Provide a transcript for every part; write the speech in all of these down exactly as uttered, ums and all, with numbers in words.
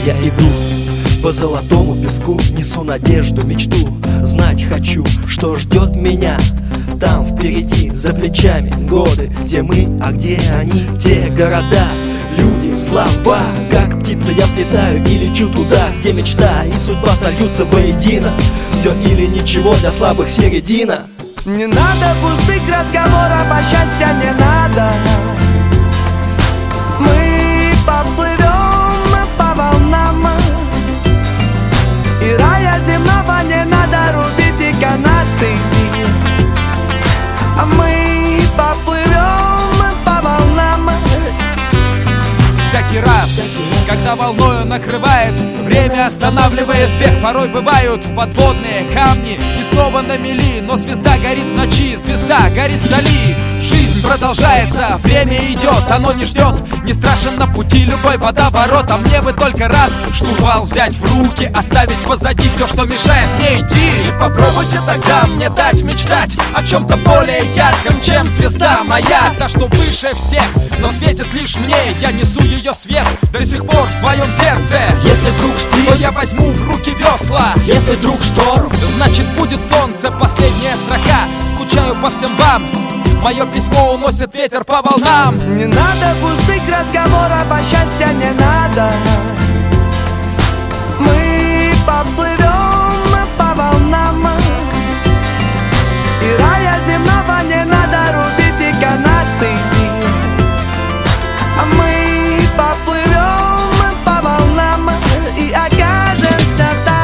Я иду по золотому песку, несу надежду, мечту. Знать хочу, что ждет меня там впереди, за плечами годы. Где мы, а где они, где города, люди, слова. Как птица я взлетаю и лечу туда, где мечта и судьба сольются воедино. Все или ничего, для слабых середина. Не надо пустых разговоров, а счастья не надо. Мы поплывем по волнам, и рая земного не надо рубить и канаты. А мы поплывем по волнам. Всякий раз, когда волною накрывает, время останавливает бег. Порой бывают подводные камни и снова на мели, но звезда горит в ночи, звезда горит вдали. Жизнь продолжается, время идет, оно не ждет. Не страшен на пути любой водоворот. А мне бы только раз штурвал взять в руки, оставить позади все, что мешает мне идти. И попробуйте тогда мне дать мечтать о чем-то более ярком, чем звезда моя. Та, что выше всех, но светит лишь мне. Я несу ее свет до сих пор в своем сердце. Если вдруг штиль, то я возьму в руки весла. Если вдруг шторм, значит будет солнце, последняя строка. Скучаю по всем вам, мое письмо уносит ветер по волнам. Не надо пустых разговоров, а счастья не надо. Мы поплывем по волнам, и рая земного не надо рубить и канаты. А мы поплывем по волнам и окажемся там.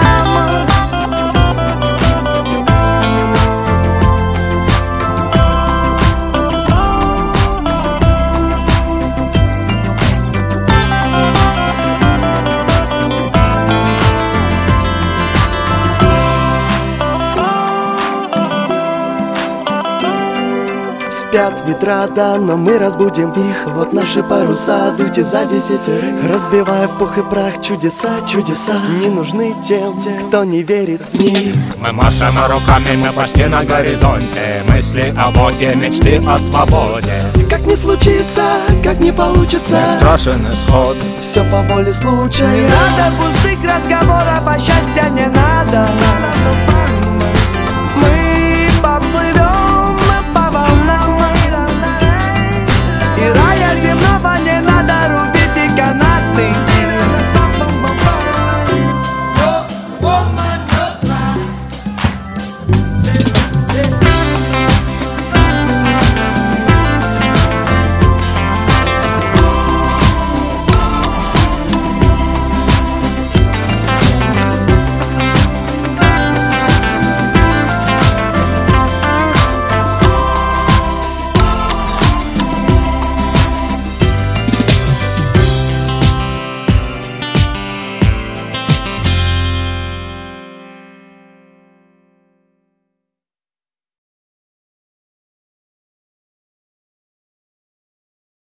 Спят ветра, да, но мы разбудим их. Вот наши паруса, дуйте за десятерых, разбивая в пух и прах чудеса, чудеса не нужны тем, кто не верит в них. Мы машем руками, мы почти на горизонте. Мысли о Боге, мечты о свободе. Как не случится, как не получится, не страшен исход, все по воле случая. Не надо пустых разговоров, а счастья не надо.